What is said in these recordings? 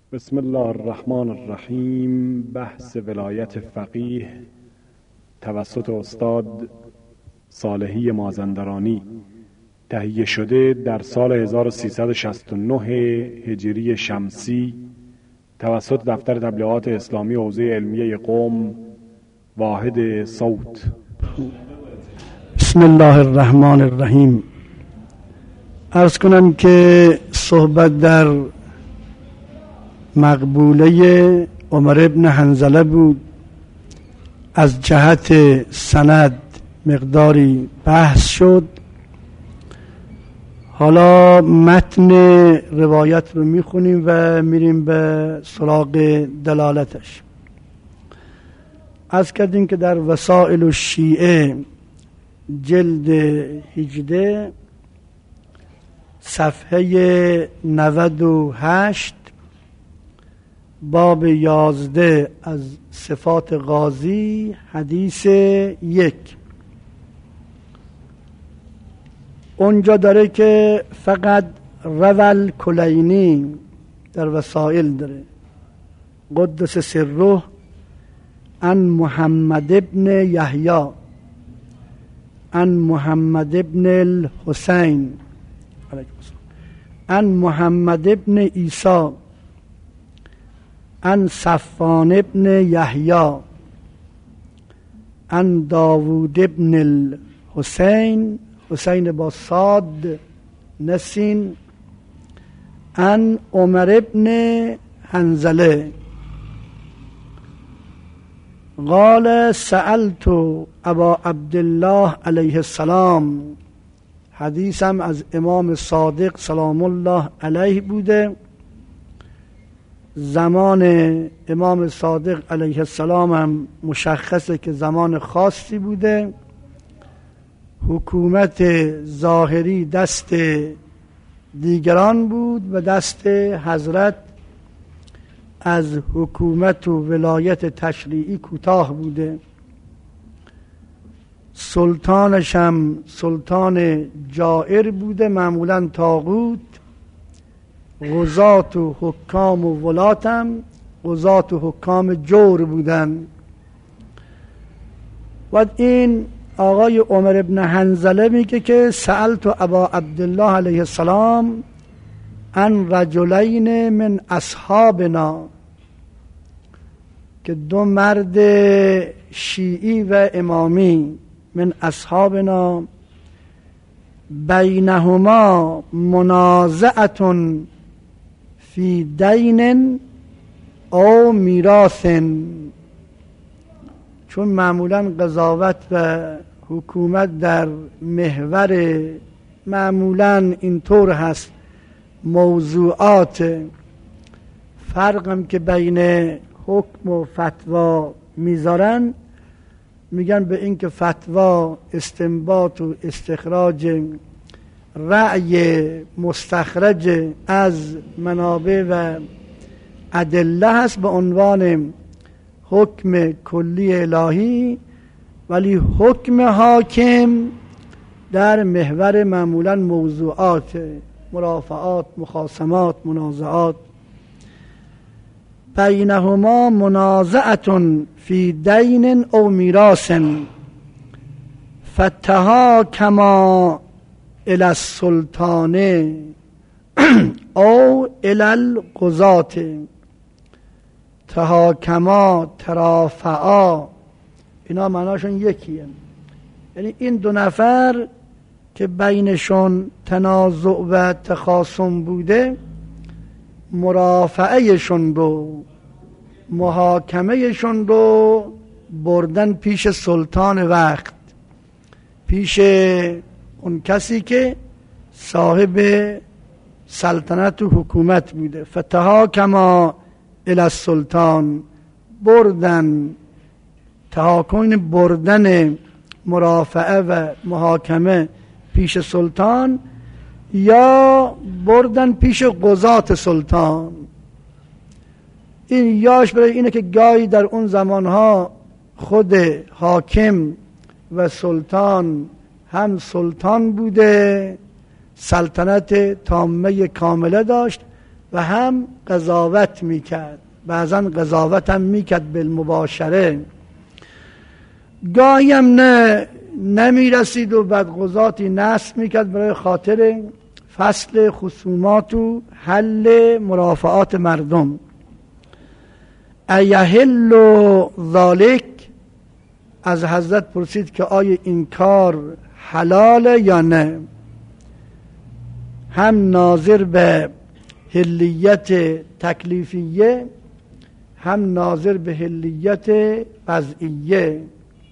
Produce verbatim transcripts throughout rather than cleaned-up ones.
بسم الله الرحمن الرحیم. بحث ولایت فقیه توسط استاد صالحی مازندرانی تهیه شده در سال هزار و سیصد و شصت و نه هجری شمسی توسط دفتر تبلیغات اسلامی حوزه علمیه قم واحد صوت. بسم الله الرحمن الرحیم. عرض کنم که صحبت در مقبوله عمر ابن حنظله بود. از جهت سند مقداری بحث شد. حالا متن روایت رو میخونیم و میریم به سراغ دلالتش. عرض کردیم که در وسائل الشیعه جلد هجده صفحه نود و هشت باب یازده از صفات غازی حدیث یک، اونجا داره که فقط روال کلینی در وسائل داره قدس سره عن محمد ابن یحیی عن محمد ابن الحسین عن محمد ابن عیسی عن صفوان ابن یحیی عن داوود ابن الحسین، حسین با صاد نسین، عن عمر ابن حنظله قال سألت ابا عبدالله علیه السلام. حدیثم از امام صادق سلام الله علیه بوده. زمان امام صادق علیه السلام هم مشخصه که زمان خاصی بوده. حکومت ظاهری دست دیگران بود و دست حضرت از حکومت و ولایت تشریعی کوتاه بوده. سلطانش هم سلطان جائر بوده، معمولا طاغوت. قضات و حکام و ولات هم قضات و حکام جور بودن. و این آقای عمر ابن حنظله میگه که سألت ابا عبدالله علیه السلام عن رجلین من اصحابنا، که دو مرد شیعی و امامی من اصحابنا بینهما منازعة فی دین او میراث، چون معمولا قضاوت و حکومت در محور معمولا اینطور هست موضوعات، فرقم که بین حکم و فتوا میذارن، میگن به این که فتوا استنباط و استخراج رأی مستخرج از منابع و ادله هست به عنوان حکم کلی الهی، ولی حکم حاکم در محور معمولا موضوعات مرافعات، مخاصمات، منازعات. بینهما منازعة فی دین او میراث فتحاکما الی السلطان او الی القضاة. تحاکما، ترافعا، اینا معناشون یکیه. یعنی این دو نفر که بینشون تنازع و تخاصم بوده، مرافعهشون رو، محاکمهشون رو بردن پیش سلطان وقت، پیش اون کسی که صاحب سلطنت و حکومت بوده. فتحاکما الی السلطان، بردن، تحاکم بردن مرافعه و محاکمه پیش سلطان، یا بردن پیش قضات سلطان. این یاش برای اینه که گاهی در اون زمانها خود حاکم و سلطان هم سلطان بوده، سلطنت تامه کامله داشت، و هم قضاوت میکرد، بعضا قضاوت هم میکرد بالمباشره. گاهی هم نه نمیرسید و بعد قضاتی نصب میکرد برای خاطر فصل خصومات و حل مرافعات مردم. ایحل ذالک، از حضرت پرسید که آیا این کار حلاله یا نه. هم ناظر به حلیت تکلیفیه، هم ناظر به حلیت وضعیه.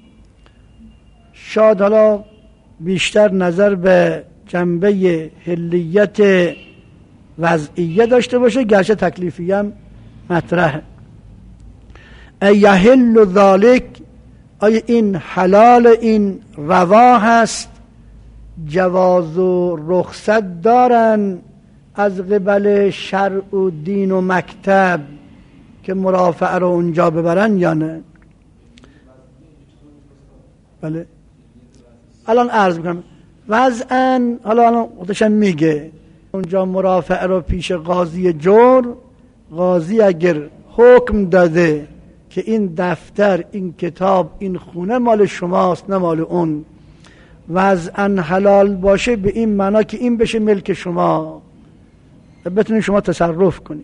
شاید حالا بیشتر نظر به جنبه حلیت وضعیه داشته باشه، گرچه تکلیفیه هم مطرحه. ایحل ذالک، آیا این حلال، این روا هست، جواز و رخصت دارن از قبل شرع و دین و مکتب که مرافعه رو اونجا ببرن یا نه؟ بله الان عرض میکنم وضعاً، حالا الان خودشم میگه اونجا مرافعه رو پیش قاضی جور، قاضی اگر حکم داده که این دفتر، این کتاب، این خونه مال شماست نه مال اون، وضعاً حلال باشه به این معنا که این بشه ملک شما، بتونید شما تصرف کنی.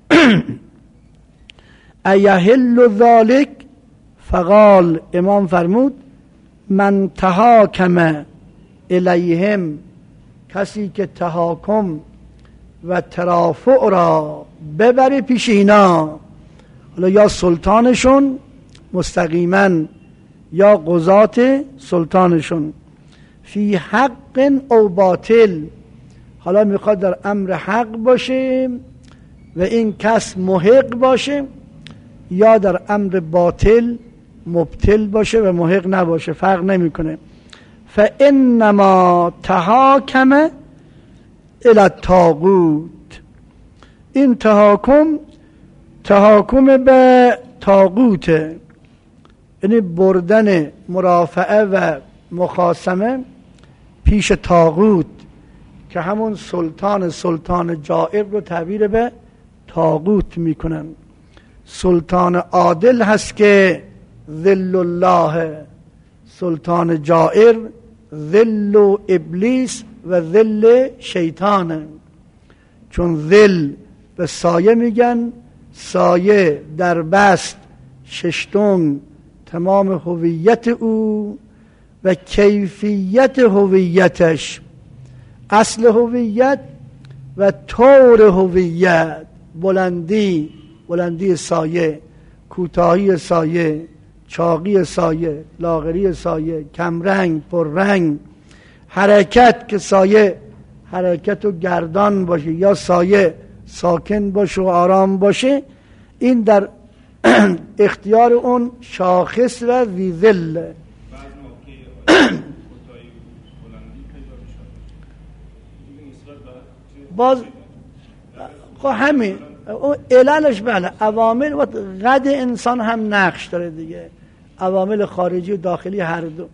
ایحل ذالک، فقال، امام فرمود من تحاکم الیهم، کسی که تحاکم و ترافع را ببره پیش اینا، حالا یا سلطانشون مستقیما یا قضات سلطانشون، فی حق او باطل، حالا میخواد در امر حق باشه و این کس محق باشه، یا در امر باطل مبتل باشه و محق نباشه، فرق نمیکنه. فانما تحاکم الی الطاغوت، این تحاکم تحاکم به طاغوته، یعنی بردن مرافعه و مخاصمه پیش طاغوت که همون سلطان سلطان جائر رو تعبیر به طاغوت میکنن. سلطان عادل هست که ذل الله، سلطان جائر ذل و ابلیس و ذل شیطانه، چون ذل به سایه میگن، سایه در بست ششتون تمام هویت او و کیفیت هویتش، اصل هویت و طور هویت، بلندی بلندی سایه، کوتاهی سایه، چاقی سایه، لاغری سایه، کمرنگ پررنگ، حرکت که سایه حرکت و گردان باشه یا سایه ساکن باشه و آرام باشه، این در اختیار اون شاخص و ذی ذل. باز خب همین علالش بله، عوامل و قد انسان هم نقش داره دیگه، عوامل خارجی و داخلی هر دو.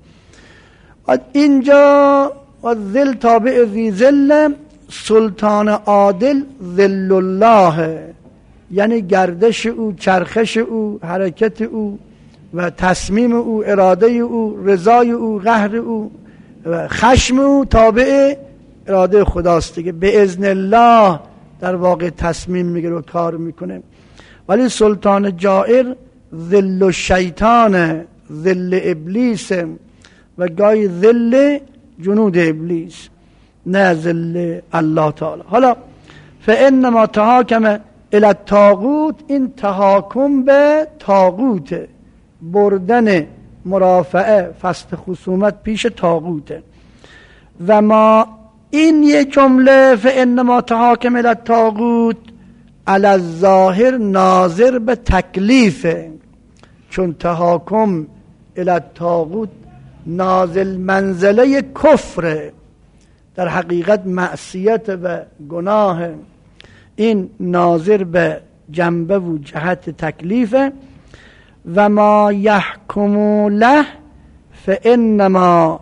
اینجا ذل تابع ذی ذل، سلطان عادل ذل الله، یعنی گردش او، چرخش او، حرکت او و تصمیم او، اراده او، رضای او، قهر او و خشم او تابع اراده خداست دیگه، به اذن الله در واقع تصمیم میگیره و کار میکنه. ولی سلطان جائر ذل الشیطان، ذل ابلیس و گاهی ذل جنود ابلیس، نه ذل الله تعالی. حالا فانما تحاکم الی الطاغوت، این تحاکم به طاغوت، بردن مرافعه فصل خصومت پیش طاغوت. و ما این یک جمله فانما تحاکم الی الطاغوت علی الظاهر ناظر به تکلیفه، چون تحاکم الی الطاغوت نازل منزله کفر، در حقیقت معصیت و گناه، این ناظر به جنبه و جهت تکلیفه. و ما یحکم له فانما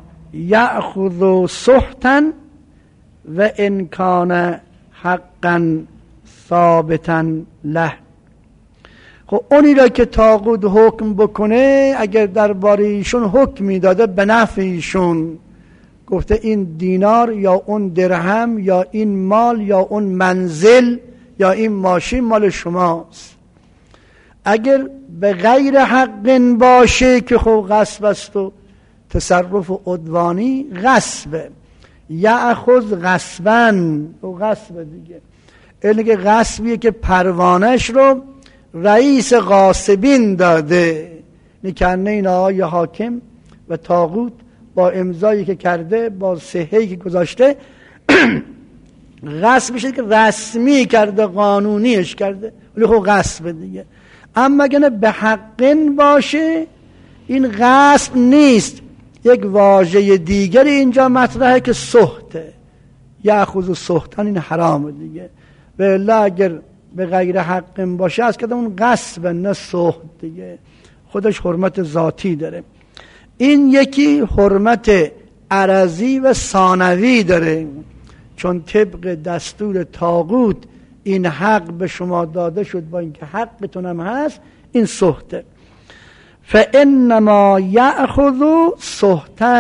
یأخذ سحتا و ان کان حقا ثابتا له. خب اونی را که طاغوت حکم بکنه، اگر درباره ایشون حکمی داده به نفع ایشون، گفته این دینار یا اون درهم یا این مال یا اون منزل یا این ماشین مال شماست، اگر به غیر حق باشه که خب غصب است و تصرف عدوانی غصبه، یأخذ غصبا و غصب دیگه. این که غصبیه که پروانش رو رئیس غاصبین داده، نکنه این آقای حاکم و طاغوت با امضایی که کرده، با صحه‌ای که گذاشته غصب میشه که رسمی کرده، قانونیش کرده، ولی خب غصب دیگه. اما اگه به حقن باشه این غصب نیست، یک واژه دیگری اینجا مطرحه که سحته، یأخذ سحتن، این حرامه دیگه. و الا اگر به غیر حق باشه از که اون غصب نه سحت دیگه، خودش حرمت ذاتی داره. این یکی حرمت عرضی و ثانوی داره، چون طبق دستور طاغوت این حق به شما داده شد، با اینکه حقتون هم هست، این سحته. فانما یأخذ سحتا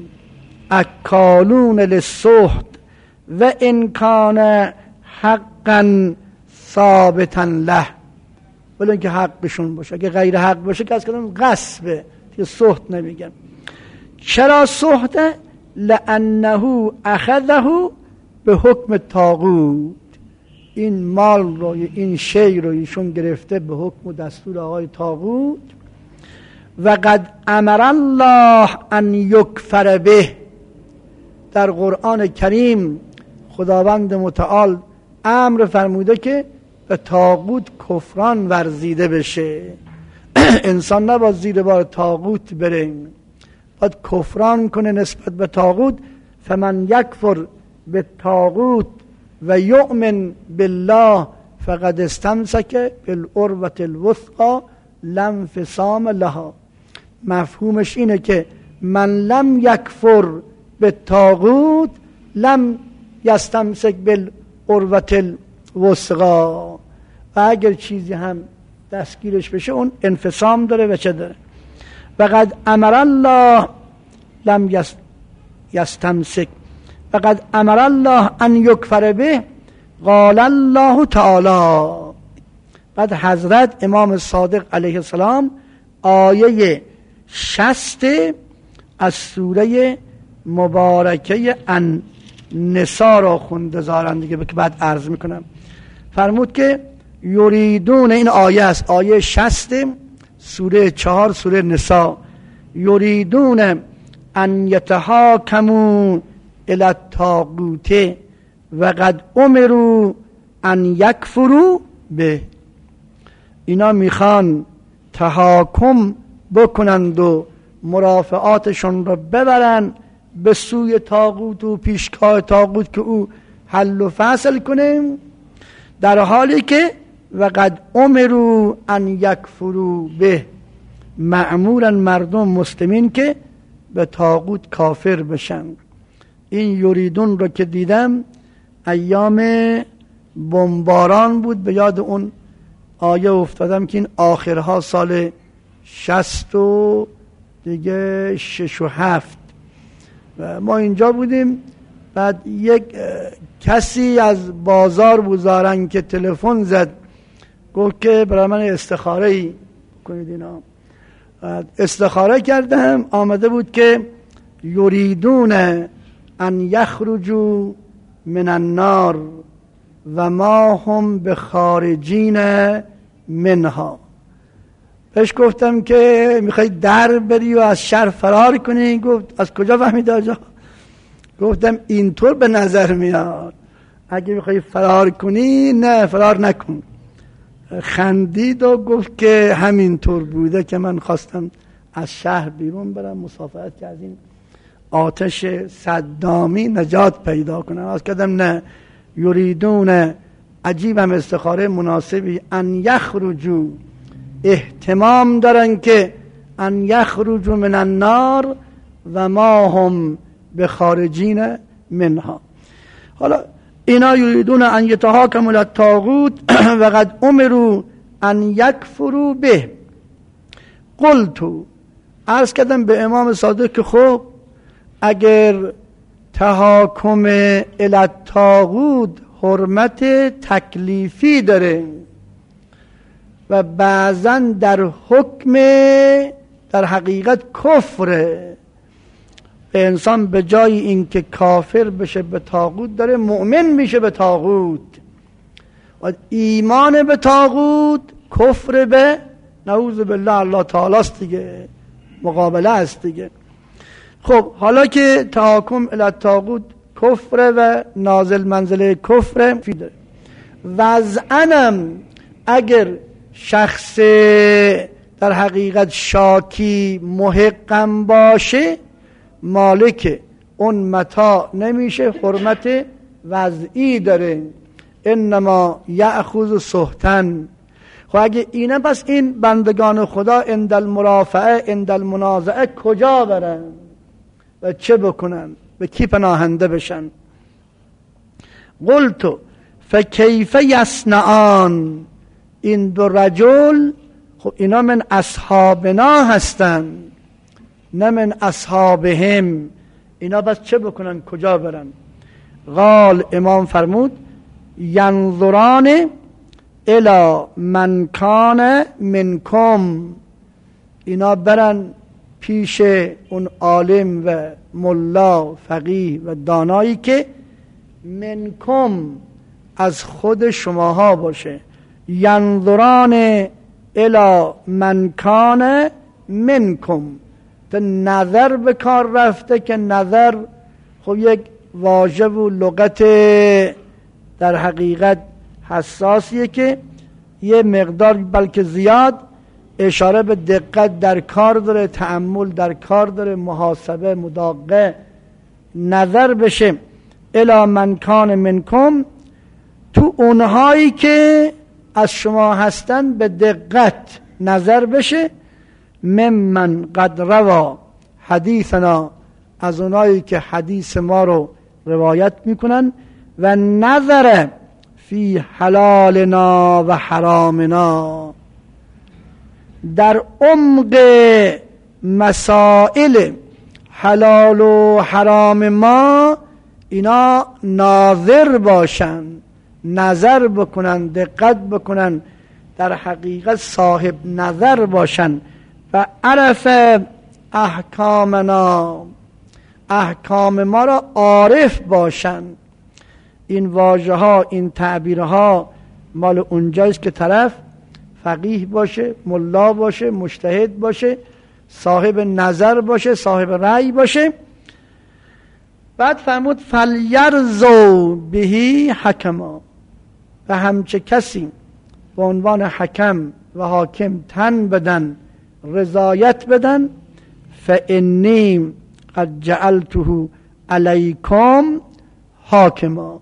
اکالون للسحت و ان کان حقا ثابتا له، ولی اینکه حقشون باشه. اگه غیر حق باشه که از کدام غصبه، دیگه سحت نمیگن. چرا سحته؟ لانه اخذه به حکم طاغوت، این مال رو، این شی رو ایشون گرفته به حکم و دستور آقای طاغوت. و قد امر الله ان یکفر به، در قرآن کریم خداوند متعال امر فرموده که به طاغوت کفران ورزیده بشه. انسان نباید زیر بار طاغوت بره، باید کفران کنه نسبت به طاغوت. فمن یکفر به طاغوت و یؤمن بالله فقد استمسک بالعروة الوثقی لا انفصام لها. مفهومش اینه که من لم یکفر به طاغوت لم یستمسک بالعروة الوثقی، و اگر چیزی هم دستگیرش بشه اون انفصام داره و چه داره. وقد امر الله لم یستمسک وقد امر الله ان یکفر به، قال الله تعالی. بعد حضرت امام صادق علیه السلام آیه شصت از سوره مبارکه النساء را خونده زارن دیگه، که بعد عرض میکنم. فرمود که یریدون، این آیه است، آیه شصت سوره چهار سوره نساء، یریدون ان یتحاکموا الی الطاغوت و قد امروا ان یکفروا به. اینا میخوان تحاکم بکنند و مرافعاتشون رو ببرن به سوی طاغوت و پیشگاه طاغوت که او حل و فصل کنه، در حالی که وقد امروا ان یکفروا به، مأمورن مردم مسلمین که به طاغوت کافر بشن. این یریدون رو که دیدم ایام بمباران بود، به یاد اون آیه افتادم که این آخرها سال شصت و دیگه شش و هفت و ما اینجا بودیم. بعد یک کسی از بازار بوزارن که تلفن زد، گفت که برای من استخاره ای کنید. اینا استخاره کردم، آمده بود که یریدون ان یخرجوا من النار و ما هم بخارجین منها. بهش گفتم که میخوای در بری و از شر فرار کنی؟ گفت از کجا فهمیدی آجا؟ گفتم اینطور به نظر میاد اگه میخوای فرار کنی نه فرار نکن. خندید و گفت که همینطور بوده که من خواستم از شهر بیرون برم مسافرت که از این آتش صدامی نجات پیدا کنم. از کدم نه یریدون، عجیبم استخاره مناسبی، ان یخرجوا، احتمام دارن که ان یخرجوا من النار و ما هم بخارجین منها. حالا اینا یریدون ان یتحاکموا الی الطاغوت و قد امروا ان یکفروا به. قلت، عرض کردم به امام صادق که خب اگر تحاکم الی الطاغوت حرمت تکلیفی داره و بعضا در حکم در حقیقت کفره، انسان به جای اینکه کافر بشه به طاغوت داره مؤمن میشه به طاغوت، و ایمان به طاغوت کفر به نعوذ بالله الله تعالی است دیگه، مقابله است دیگه. خب حالا که تحاکم الی الطاغوت کفر و نازل منزله کفر فیده، وضعنم اگر شخص در حقیقت شاکی محقم باشه مالک اون متاع نمیشه، حرمت وضعی داره، انما یأخذ سهتن. خب اگه اینه پس این بندگان خدا عند المرافعه عند المنازعه کجا برن و چه بکنن، به کی پناهنده بشن؟ قلت فکیف یصنعان، این دو رجل خب اینا من اصحابنا هستن نه من اصحابهم، اینا بس چه بکنن کجا برن؟ قال امام فرمود ینظران الی من کان منکم، اینا برن پیش اون عالم و ملا فقیه و دانایی که منکم از خود شماها باشه. ینظران الی من کان منکم، تا نظر به کار رفته که نظر خب یک واژه و لغت در حقیقت حساسیه که یه مقدار بلکه زیاد اشاره به دقت در کار داره، تأمل در کار داره، محاسبه مداقه نظر بشه. الی من کان منکم، تو اونهایی که از شما هستن به دقت نظر بشه. ممن قد روا حدیثنا، از اونایی که حدیث ما رو روایت میکنن، و نظر فی حلالنا و حرامنا، در عمق مسائل حلال و حرام ما اینا ناظر باشن، نظر بکنن، دقت بکنن، در حقیقت صاحب نظر باشن. و عرف احکامنا، احکام ما را عارف باشن. این واژه ها این تعبیرها مال اونجایست که طرف فقیه باشه، ملا باشه، مجتهد باشه، صاحب نظر باشه، صاحب رأی باشه. بعد فرمود فلیرضوا بهی حکما، و همچه کسی به عنوان حکم و حاکم تن بدن، رضایت بدن. فانی قد جعلته علیکم حاکما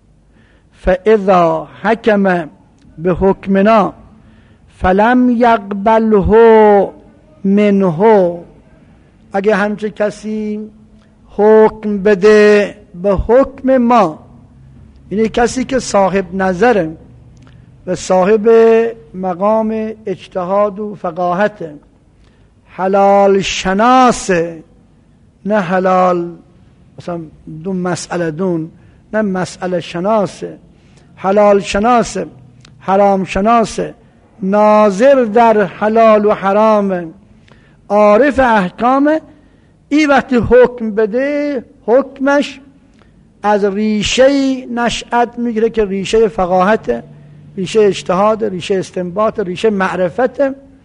فاذا حکم به حکمنا فلم یقبله منه، اگه همچه کسی حکم بده به حکم ما، یعنی کسی که صاحب نظره و صاحب مقام اجتهاد و فقاهته، حلال شناسه، نه حلال مثلا دون مسئله دون، نه مسئله شناسه، حلال شناسه، حرام شناسه، ناظر در حلال و حرام، عارف احکام. ای وقتی حکم بده حکمش از ریشه نشأت میگیره که ریشه فقاهت، ریشه اجتهاد، ریشه استنباط، ریشه معرفت.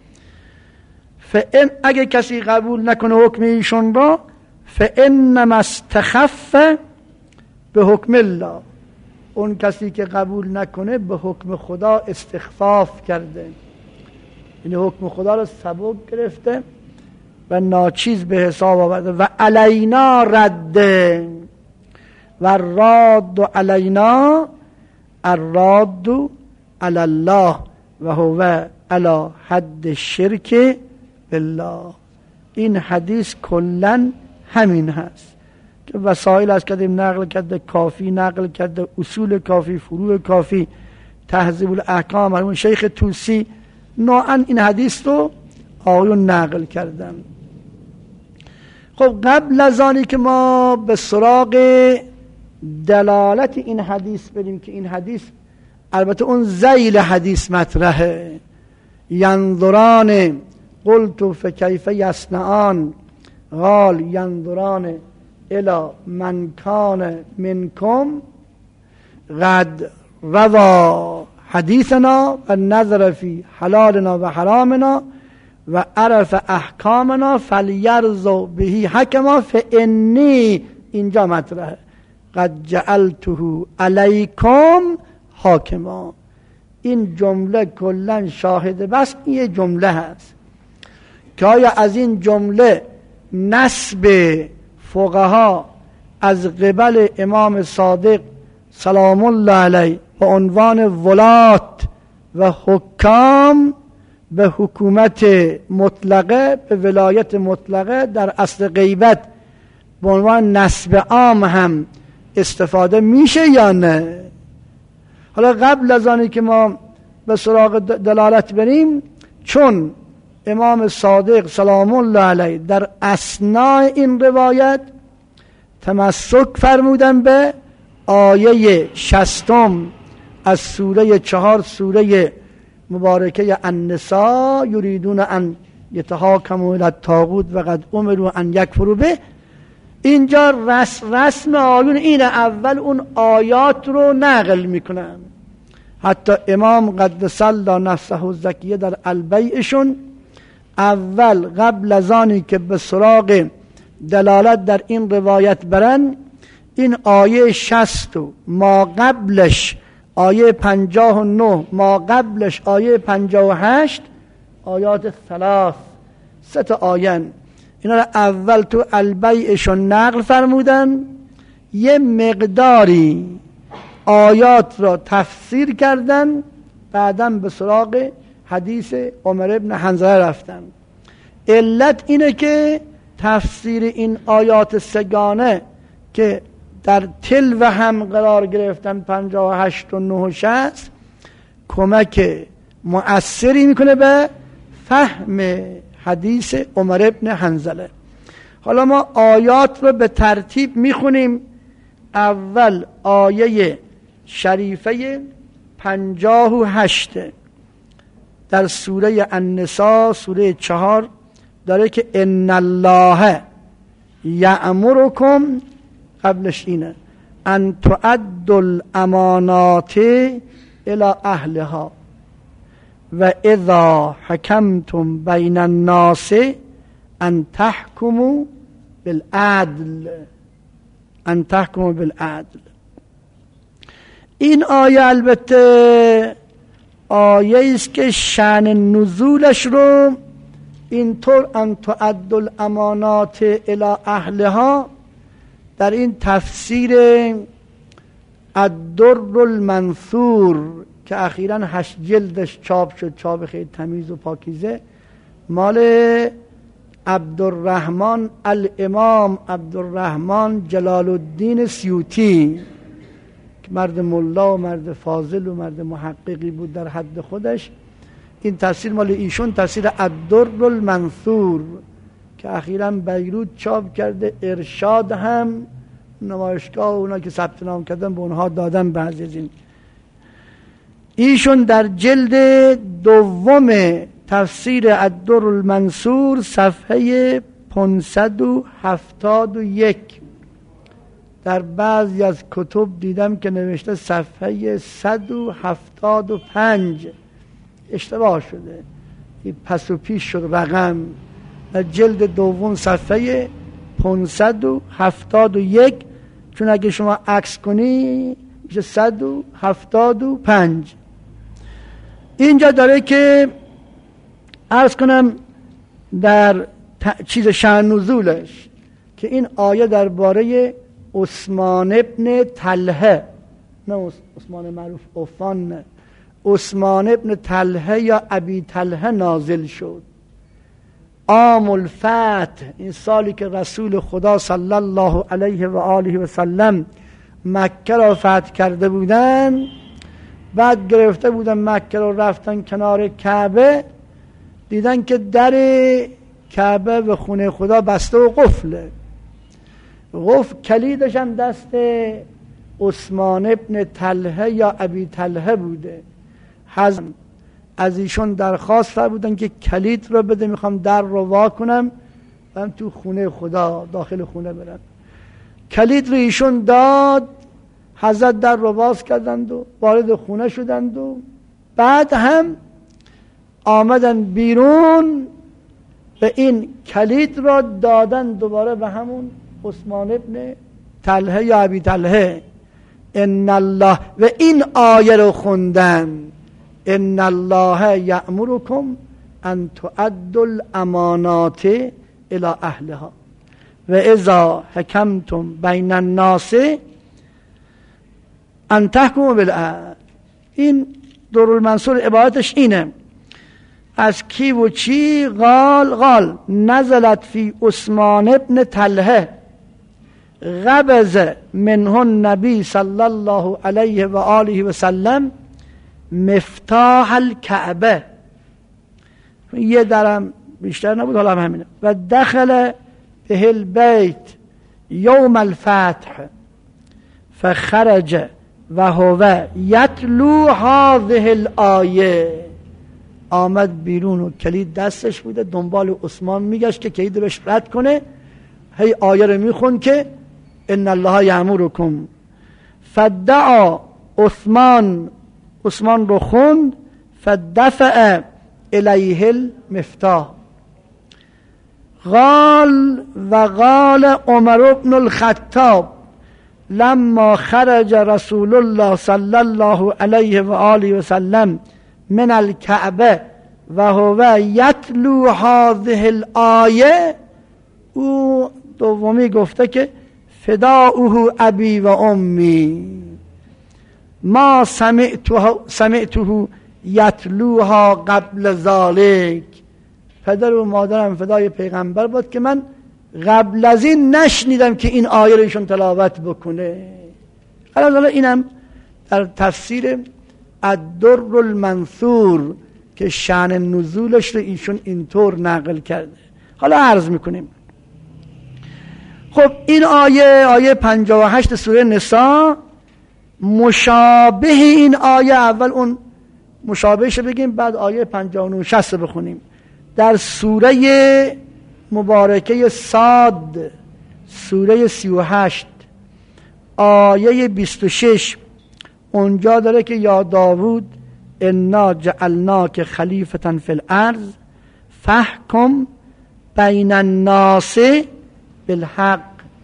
فان اگه کسی قبول نکنه حکم ایشون را، فانما استخف به حکم الله، اون کسی که قبول نکنه به حکم خدا استخفاف کرده، یعنی حکم خدا رو سبک گرفته و ناچیز به حساب آورده. و علینا رده، و راد علینا الراد علی الله و هو علی حد شرک بالله. این حدیث کلن همین هست. که وسایل از کردیم نقل کرده، کافی نقل کرده، اصول کافی، فروع کافی، تهذیب الاحکام مرحوم شیخ طوسی، نوعا این حدیث رو آقایون نقل کردن. خب قبل از آنی که ما به سراغ دلالت این حدیث بریم که این حدیث البته اون ذیل حدیث مطرحه، ینظران قلت فکیف یصنعان قال ینظران الی من کان منکم قد روا حدیثنا و نظر فی حلالنا و حرامنا و عرف احکامنا فلیرضوا بهی حکما فانی، اینجا مطرحه قد جعلته علیکم حاکما. این جمله کلا شاهد بس یه جمله هست که آیا از این جمله نسب فقها از قبل امام صادق سلام الله علیه به عنوان ولات و حکام به حکومت مطلقه، به ولایت مطلقه در اصل غیبت به عنوان نسب عام هم استفاده میشه یا نه؟ حالا قبل از آنی که ما به سراغ دلالت بریم، چون امام صادق سلام الله علیه در اثناء این روایت تمسک فرمودن به آیه شصتم از سوره چهار سوره مبارکه النساء، یریدون ان یتحاکموا الی الطاغوت و قد امروا ان یکفروا به. اینجا رسم رسم آیون اینه، اول اون آیات رو نقل میکنن. حتی امام قدس الله نفسه الزکیه در البیعشون اول قبل از آنی که به سراغ دلالت در این روایت برن، این آیه شصت و ما قبلش آیه پنجاه و نه، ما قبلش آیه پنجاه و هشت، آیات ثلاث سه تا آیه، اینا رو اول تو البیعشون نقل فرمودن، یه مقداری آیات را تفسیر کردن، بعداً به سراغ حدیث عمر ابن حنظله رفتن. علت اینه که تفسیر این آیات سگانه که در تل و هم قرار گرفتن پنجاه و هشت و نه و شصت کمک مؤثری میکنه به فهم حدیث عمر ابن حنظله. حالا ما آیات رو به ترتیب میخونیم. اول آیه شریفه پنجاه و هشت در سوره النساء سوره چهار داره که ان الله یأمرکم، قبلش اینه ان تؤدوا الامانات الی اهلها و اذا حکمتم بین الناس ان تحکموا بالعدل، ان تحکموا بالعدل. این آیه البته آیه است که شأن نزولش رو اینطور ان تؤدوا الامانات الی اهلها در این تفسیر الدر المنثور که اخیراً هشت جلدش چاپ شد، چاپ خیلی تمیز و پاکیزه، مال عبدالرحمن الامام عبدالرحمن جلال الدین سیوطی که مرد ملا و مرد فاضل و مرد محققی بود در حد خودش. این تفسیر مال ایشون، تفسیر الدر المنثور که اخیراً بیروت چاپ کرده. ارشاد هم نمایشگاه اونا که ثبت نام کردن به اونها دادن بعضی از این. ایشون در جلد دوم تفسیر الدر المنثور صفحه پانصد و هفتاد و یک، در بعضی از کتب دیدم که نوشته صفحه صد و هفتاد و پنج، اشتباه شده، این پس و پیش شد رقم. در جلد دوم صفحه پانصد و هفتاد و یک، چون اگه شما عکس کنی میشه صد و هفتاد و پنج. اینجا داره که عرض کنم در چیز شأن نزولش که این آیه درباره عثمان ابن طلحه، نه عثمان معروف عفان، نه عثمان ابن طلحه یا ابی طلحه نازل شد. عام الفتح، این سالی که رسول خدا صلی الله علیه و آله و سلم مکه را فتح کرده بودن، بعد گرفته بودن مکه رو رفتن کنار کعبه، دیدن که در کعبه و خونه خدا بسته و قفله. قفل کلیدش هم دست عثمان ابن طلحه یا ابی طلحه بوده. حضرت از ایشون درخواست بودن که کلید رو بده، میخوام در رو وا کنم و تو خونه خدا داخل خونه برم. کلید رو ایشون داد، حضرت در رو باز کردند و وارد خونه شدند و بعد هم آمدن بیرون و این کلید را دادن دوباره به همون عثمان ابن طلحه یا ابی طلحه. ان الله، و این آیه رو خوندن، ان الله یأمرکم ان تؤدوا الامانات الی اهلها و اذا حکمتم بین الناس ان تحکموا بالعدل. این درالمنصور عبارتش اینه. از کی و چی؟ قال قال نزلت فی عثمان ابن طلحه قبض منه النبی صلی الله علیه و آله و سلم مفتاح الکعبه. یه درم بیشتر نبود، حالا هم همینه. و دخل به البیت یوم الفتح فخرج و هو یتلو هذه الآیه. آمد بیرون و کلید دستش بوده، دنبال عثمان میگشت که کلید بهش رد کنه، هی آیه رو میخون که ان الله یأمرکم. فدعا عثمان، عثمان رو خوند، فدفع الیه المفتاح. قال و قال عمر بن الخطاب لما خرج رسول الله صلی الله علیه و آله و سلم من الکعبه و هو یتلو هذه الآیه. او دومی گفته که فداؤه ابی و امی ما سمعته سمعته یتلوها قبل ذالک. پدر و مادرم فدای پیغمبر بود که من قبل از این نشنیدم که این آیه رو ایشون تلاوت بکنه. حالا اینم در تفسیر الدر المنثور که شأن نزولش رو ایشون اینطور نقل کرده. حالا عرض میکنیم. خب این آیه، آیه پنجاه و هشت سوره نساء، مشابه این آیه، اول اون مشابهش بگیم بعد آیه پنجاه و نه شصت بخونیم. در سوره مبارکه صاد، سوره سی و هشت آیه بیست و شش، اونجا داره که یا داوود انا جعلناک خلیفة فی الارض فاحکم بین الناس بالحق.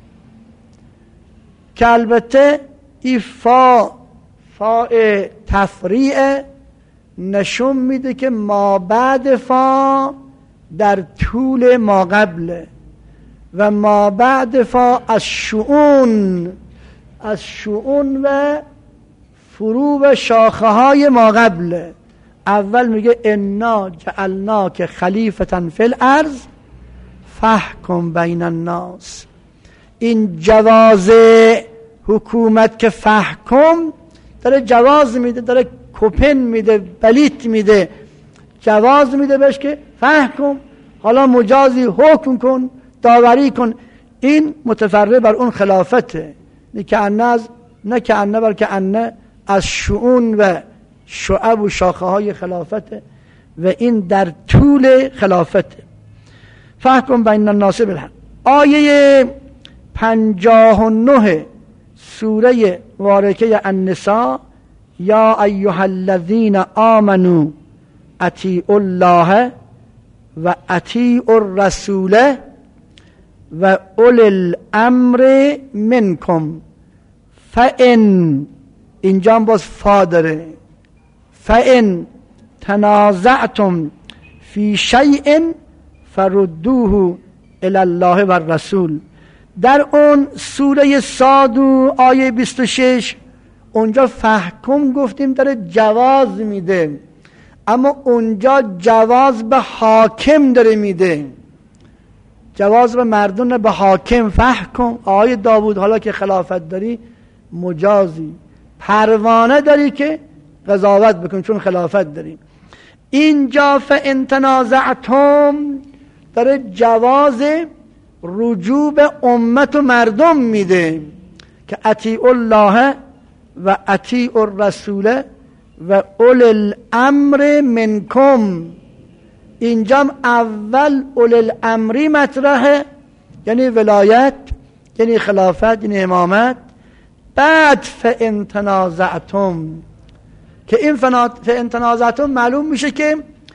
که البته این فا فا تفریع نشون میده که ما بعد فا در طول ما قبله و ما بعد فا از شؤون از شؤون و فرو و شاخه های ما قبله. اول میگه انا جعلناک خلیفة فی الارض فاحکم بین الناس. این جواز حکومت که فاحکم داره جواز میده، داره کوپن میده، بلیت میده، جواز میده بهش که فاحکم، حالا مجازی حکم کن، داوری کن. این متفرع بر اون خلافته، نه که انه از نه که انه بر که انه از شؤون و شعب و شاخه های خلافته و این در طول خلافته. فاحکم بین الناس بالحق. آیه پنجاه و نه سوره مبارکه النساء یا ایها الذین آمنوا اطیعوا الله و اطیعوا الرسول و اولی الامر منکم فان، اینجا باز فا داره، فان تنازعتم فی شیء فردوه الی الله و الرسول. در اون سوره صاد و آیه بیست و شش اونجا فحکم گفتیم داره جواز میده، اما اونجا جواز به حاکم داره میده. جواز به مردم به حاکم فحکم. آقای داوود حالا که خلافت داری مجازی پروانه داری که قضاوت بکن چون خلافت داری. اینجا فان تنازعتم داره جواز رجوع به امت و مردم میده که اطیعوا الله و اطیعوا الرسول و اولی الامر منکم. اینجا اول اولی الامری مطرحه، یعنی ولایت، یعنی خلافت، یعنی امامت. بعد فان تنازعتم که این فان تنازعتم معلوم میشه که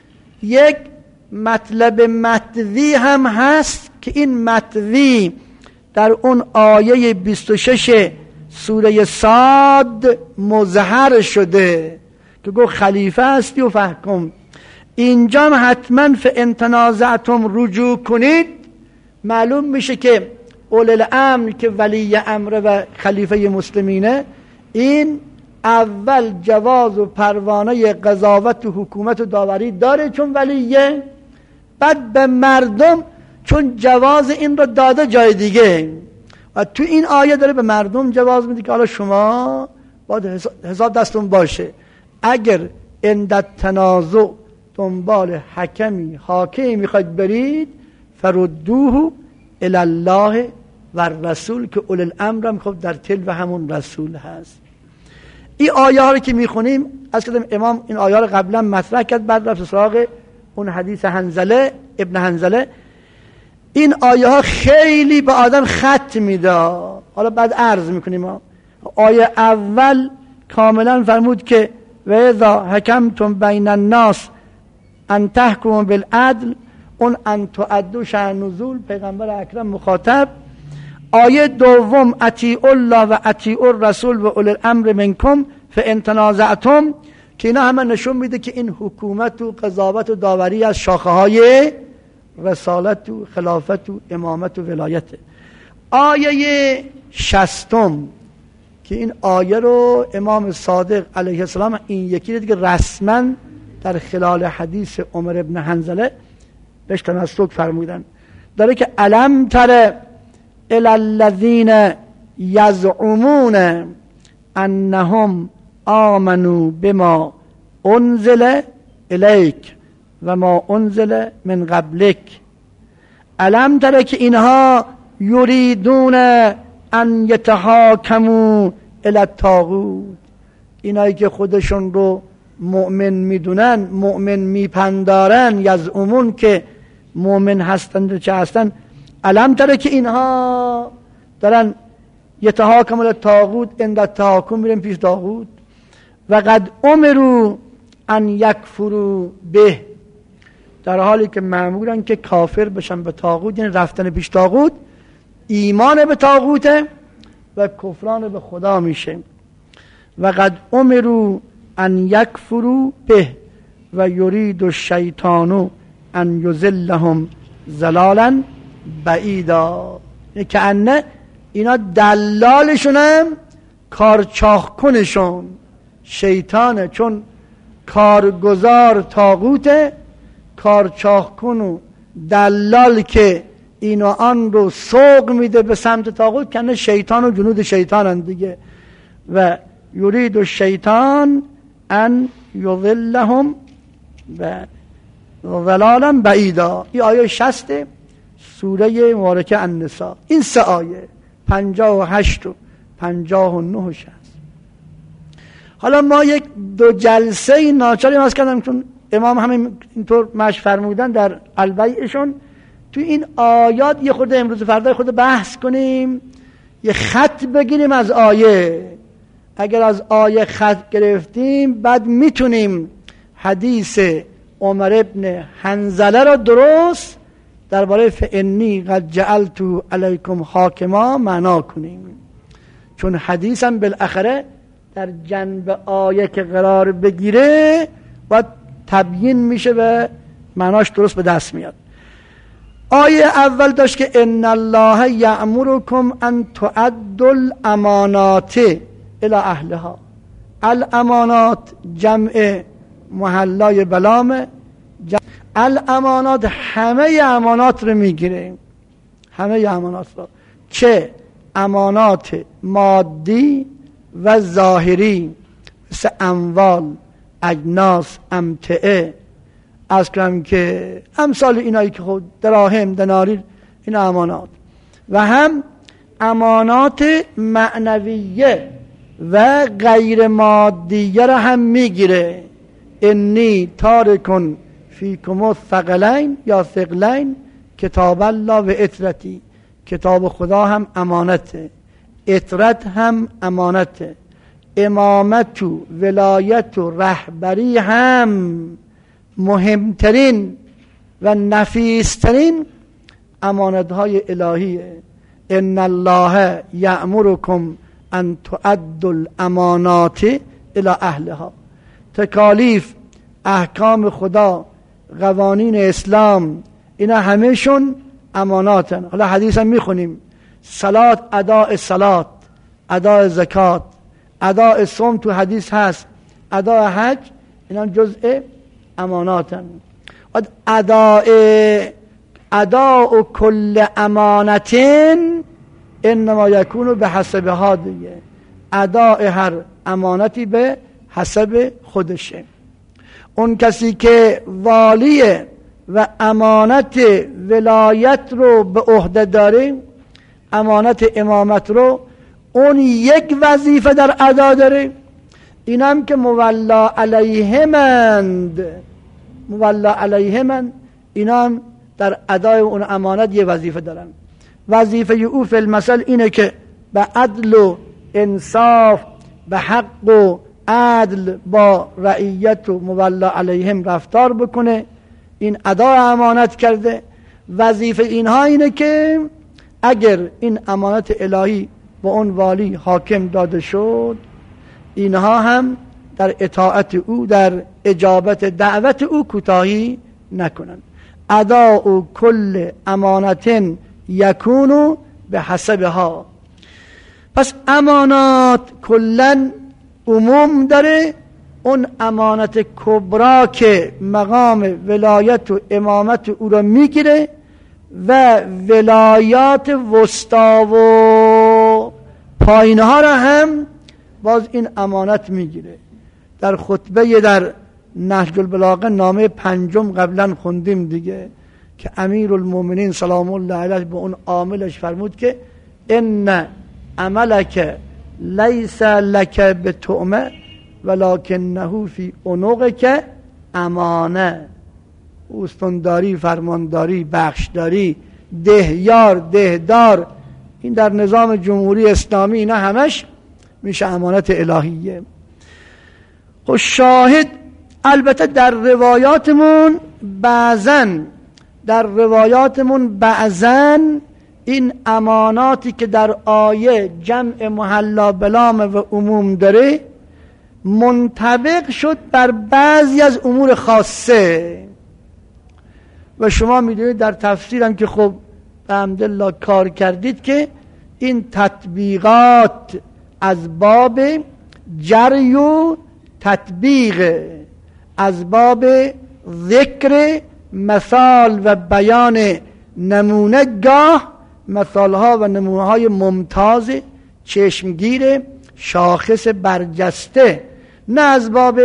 یک مطلب مطوی هم هست که این مطوی در اون آیه بیست و شش سوره صاد مظهر شده که گو خلیفه هستی و فحکم. اینجا هم حتما فان تنازعتم رجوع کنید. معلوم میشه که اولی الامر که ولی امر و خلیفه مسلمینه، این اول جواز و پروانه قضاوت و حکومت و داوری داره چون ولیه، بعد به مردم چون جواز این رو داده جای دیگه. و تو این آیه داره به مردم جواز میده که حالا شما باید حساب دستون باشه، اگر اندت تنازع دنبال حکمی حاکمی میخواید برید فردوه الی الله و رسول که اولی الامر هم خب در تل و همون رسول هست. این آیه ها رو که میخونیم از کدام امام این آیه ها رو قبلا مطرح کرد، بعد رفت سراغ اون حدیث حنظله ابن حنظله. این آیه ها خیلی به آدم خط میده. حالا بعد عرض میکنیم. آیه اول کاملا فرمود که و اذا حکمتم بین الناس ان تحکموا بالعدل، اون ان تعدوا شأن نزول پیغمبر اکرم مخاطب. آیه دوم اطیعوا الله و اطیعوا الرسول و اولی الامر منکم فان تنازعتم، که اینا همه نشون میده که این حکومت و قضاوت و داوری از شاخه های رسالت و خلافت و امامت و ولایت. آیه شصتم که این آیه رو امام صادق علیه السلام این یکی دیگه رسما در خلال حدیث عمر ابن حنظله بهش تمسک فرمودن، داره که الم تر الی الذین یزعمون انهم آمنوا بما انزل الیک و ما انزل من قبلک. الم تر که اینها یریدون ان یتحاکموا الی الطاغوت، اینایی که خودشون رو مؤمن میدونن، مؤمن میپندارن، یزعمون که مؤمن هستند چه هستن. الم تره که اینها دارن یتحاکم الی الطاغوت، عند التحاکم میرن پیش طاغوت. و قد امروا ان یکفروا به، در حالی که مأمورن که کافر بشن به طاغوت، یعنی رفتن پیش طاغوت ایمان به طاغوته و کفران به خدا میشه. و قد امروا ان یکفروا به و یرید الشیطان ان یضلهم ضلالا بعیدا، یعنی که انه اینا دلالشونم کارچاخ کنشون شیطانه، چون کارگزار طاغوته، کارچاخ کن و دلال که اینو آن رو سوق میده به سمت طاغوت، کنه شیطان و جنود شیطانن دیگه. و یرید الشیطان ان یضلهم و ضلالا بعیدا. این آیه شصت سوره مبارکه النساء. این سه آیه پنجاه و هشت و پنجاه و نه و شصت. حالا ما یک دو جلسه ناچاری ماست کردم چون امام همین اینطور مشق فرمودن در البیعشون، تو این آیات یه خورده امروز فردا خود بحث کنیم، یه خط بگیریم از آیه. اگر از آیه خط گرفتیم بعد میتونیم حدیث عمر ابن حنظله را درست درباره فانی قد جعلت علیکم حاکما معنا کنیم، چون حدیث هم بالاخره در جنب آیه که قرار بگیره باید تبیین میشه و معناش درست به دست میاد. آیه اول داشت که ان الله یأمرکم ان تؤدوا الامانات الی اهلها. الامانات جمع محلای بلام، الامانات همه امانات رو میگیره. همه امانات را، چه امانات مادی و ظاهری مثل اموال، اجناس، امتعه، از کنم که امثال اینایی که خود دراهم، دنانیر، این امانات، و هم امانات معنویه و غیر مادیه را هم میگیره. انی تارکن فیکم الثقلین یا ثقلین کتاب الله و اطرتی، کتاب خدا هم امانته، اطرت هم امانته، امامت و ولایت و رهبری هم مهمترین و نفیسترین امانتهای الهیه. ان الله یأمرکم ان تؤدوا الامانات الی اهلها. تکالیف، احکام خدا، قوانین اسلام، اینا همهشون اماناتن. حالا حدیث هم میخونیم، صلات، اداء صلات، اداء زکات، اداء صوم تو حدیث هست، اداء حج، اینا جزء اماناتن. اداء اداء کل امانتین انما یکون به حسبها دیگه، اداء هر امانتی به حسب خودشه. اون کسی که والیه و امانت ولایت رو به عهده داره، امانت امامت رو، اون یک وظیفه در ادا داره، اینم که مولا علیهمند، مولا علیهمند، اینم در ادای اون امانت یه وظیفه دارن. وظیفه او فی المثل اینه که به عدل و انصاف، به حق و عدل با رعیت و مولا علیهم رفتار بکنه. این ادای امانت کرده. وظیفه اینها اینه که اگر این امانت الهی با اون والی حاکم داده شد، اینها هم در اطاعت او، در اجابت دعوت او کوتاهی نکنن. اداء کل امانت یکونو به حسبها. پس امانات کلن عموم داره. اون امانت کبرا که مقام ولایت و امامت او را میگیره و ولایات وسطا و پایینها را هم باز این امانت میگیره. در خطبه در نهج البلاغه نامه پنجم قبلا خوندیم دیگه که امیرالمومنین سلام الله علیه به اون عاملش فرمود که ان عملک لیس لک بتؤمه ولکنه فی عنقک امانه. استانداری، فرمانداری، بخشداری، دهیار، دهدار، این در نظام جمهوری اسلامی اینا همش میشه امانت الهیه. خب شاهد البته در روایاتمون بعضن در روایاتمون بعضن این اماناتی که در آیه جمع محلا بلام و عموم داره منطبق شد بر بعضی از امور خاصه. و شما میدونید در تفسیرم که خب الحمدلله کار کردید که این تطبیقات از باب جری و تطبیق، از باب ذکر مثال و بیان نمونه، گاه مثالها و نمونه های ممتاز چشمگیر شاخص برجسته، نه از باب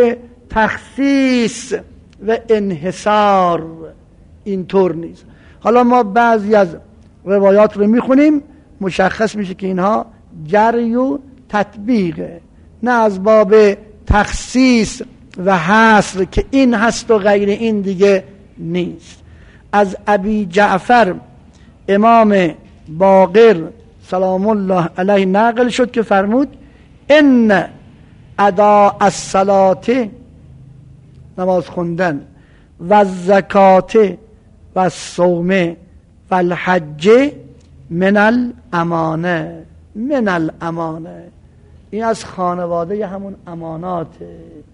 تخصیص و انحصار. اینطور نیست. حالا ما بعضی از روایات رو میخونیم مشخص میشه که اینها جری و تطبیقه، نه از باب تخصیص و حصر که این هست و غیر این دیگه نیست. از ابی جعفر امام باقر سلام الله علیه نقل شد که فرمود ان اداء الصلاة، نماز خوندن، و الزکات و الصوم و الحج من الامانه. من الامانه، این از خانواده همون اماناته،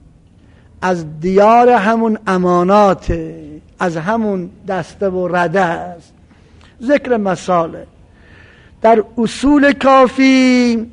از دیار همون اماناته، از همون دسته و رده است. ذکر مثاله در اصول کافی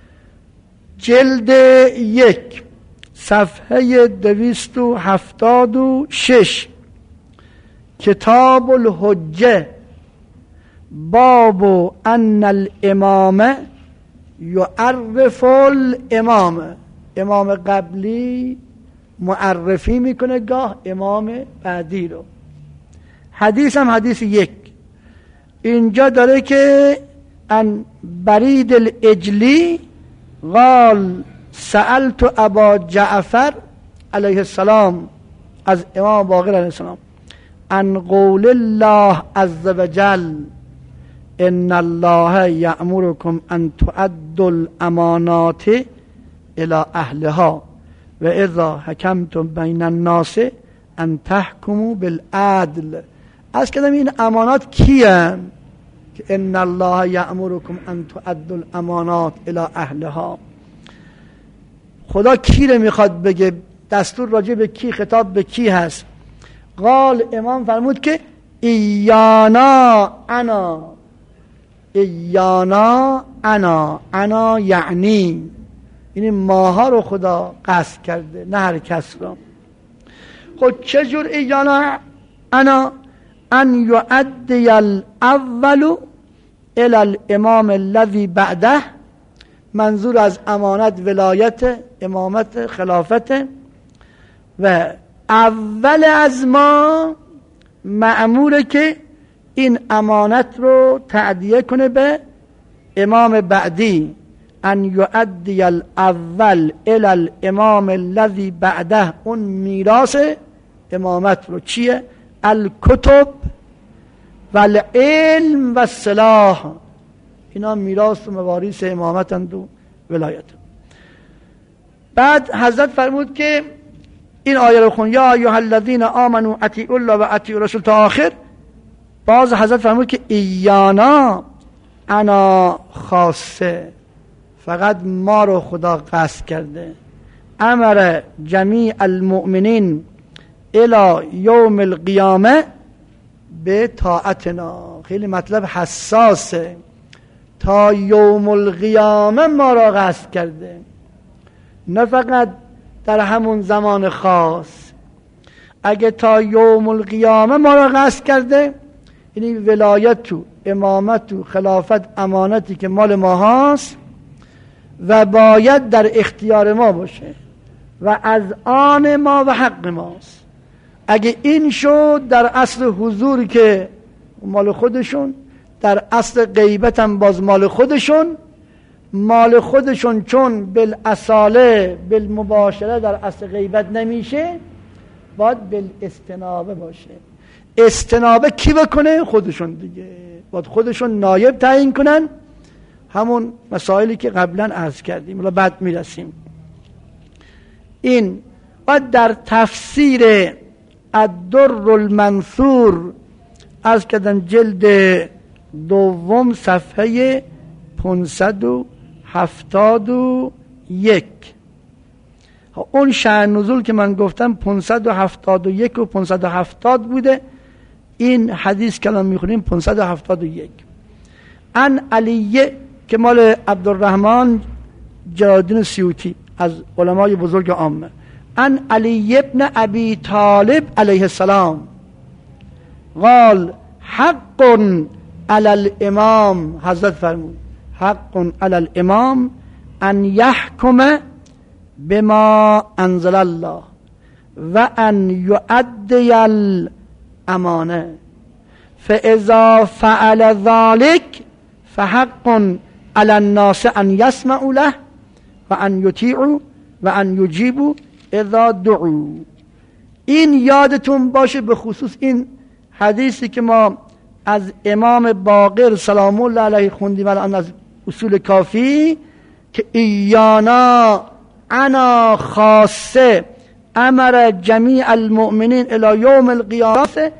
جلد یک صفحه دویست و هفتاد و شش، کتاب الحجه، باب ان الامام یعرف الامام، امام قبلی معرفی میکنه گاه امام بعدی رو. حدیث هم حدیث یک اینجا داره که ان برید الاجلی قال سألت ابا جعفر علیه السلام، از امام باقر علیه السلام، عن قول الله عز وجل ان الله یأمرکم ان تؤدوا الامانات الى اهلها و اذا حکمتم بین الناس ان تحکموا بالعدل. از کدام این امانات کیه؟ که ان الله یأمرکم ان تؤدوا الامانات الى اهلها. خدا کی رو میخواد بگه؟ دستور راجع به کی، خطاب به کی هست؟ قال امام فرمود که ایانا انا، ایانا انا، انا یعنی یعنی ماها رو خدا قصد کرده، نه هر کس رو. خب چجور ایانا انا؟ ان یؤدی الاول الى الامام الذی بعده، منظور از امانت ولایت، امامت، خلافت، و اول از ما مأموره که این امانت رو تأدیه کنه به امام بعدی. ان یؤدی الاول الی الامام الذی بعده، اون میراث امامت رو چیه؟ الکتب و العلم و السلاح، اینا میراث و مواریث امامتند و ولایت. بعد حضرت فرمود که این آیه رو خون، یا ایها الذین آمنوا اطیعوا الله و اطیعوا الرسول تا آخر. باز حضرت فرمود که ایانا انا خاصه، فقط ما رو خدا قصد کرده. امر جمیع المؤمنین الی یوم القیامه به طاعتنا. خیلی مطلب حساسه، تا یوم القیامه ما را قصد کرده، نه فقط در همون زمان خاص. اگه تا یوم القیامه ما را قصد کرده، یعنی ولایت تو، امامت تو، خلافت، امانتی که مال ما هاست و باید در اختیار ما باشه و از آن ما و حق ماست. اگه این شد، در اصل حضوری که مال خودشون، در اصل غیبت هم باز مال خودشون، مال خودشون چون بالاصاله بالمباشره در اصل غیبت نمیشه، باید بالاستنابه باشه. استنابه کی بکنه؟ خودشون دیگه، باید خودشون نایب تعیین کنن. همون مسائلی که قبلا عرض کردیم، حالا بعد میرسیم. این باید در تفسیر الدر المنثور عرض کردن، جلد دوم صفحه پانصد و هفتاد و یک. اون شأن نزول که من گفتم پانصد و هفتاد و یک و پانصد و هفتاد بوده، این حدیث کلام میخونیم پانصد و هفتاد و یک. ان علیه که مال عبدالرحمن جلال‌الدین سیوطی از علمای بزرگ عامه. ان علی ابن ابی طالب علیه السلام قال حق علی الامام، حضرت فرمود حق علی الامام ان یحکم بما انزل الله و ان یؤدی الامانه فاذا فعل ذلك فحق علی الناس ان یسمعوا له و ان یطیعوا و ان یجیبوا اذا دعوا. این یادتون باشه، به خصوص این حدیثی که ما از امام باقر سلام الله علیه خوندیم الان از اصول کافی، که ایانا انا خاصه امر جمیع المؤمنین الی یوم القیامه،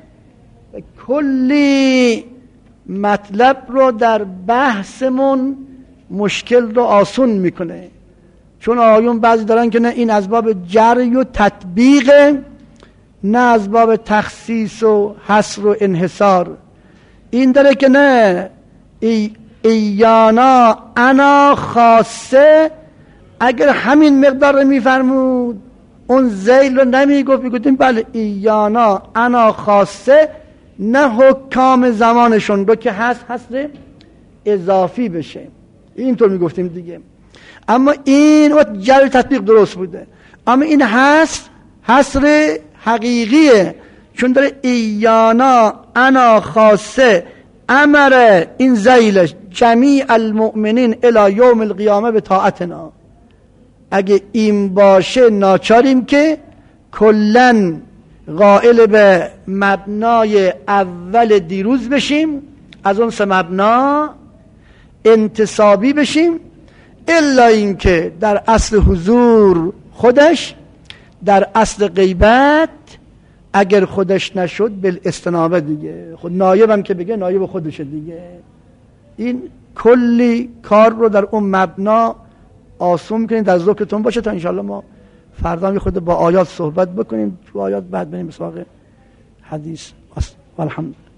کلی مطلب رو در بحثمون مشکل رو آسون میکنه. چون آیون بعضی دارن که نه این از باب جری و تطبیق، نه از باب تخصیص و حصر و انحصار. این داره که نه ای ایانا انا خاصه، اگر همین مقدار رو میفرمود اون ذیل رو نمیگفت، میگفتیم بله ایانا انا خاصه، نه حکام زمانشون رو که هست حصر اضافی بشه، اینطور میگفتیم دیگه. اما این وقت جر تطبیق درست بوده، اما این هست حصر حقیقیه، چون داره ایانا انا خاصه امر این زیلش جمیع المؤمنین الی یوم القیامه به طاعتنا. اگه این باشه ناچاریم که کلن قائل به مبنای اول دیروز بشیم، از اون سه مبنا انتصابی بشیم، الا این که در اصل حضور خودش، در اصل غیبت اگر خودش نشد بالاستنابه دیگه، خود نایبم که بگه نایب خودشه دیگه. این کلی کار رو در اون مبنا آسون میکنید، در ذکرتون باشه تا انشاءالله ما فردا می خود با آیات صحبت بکنیم، تو آیات بعد بریم به سراغ حدیث. والحمد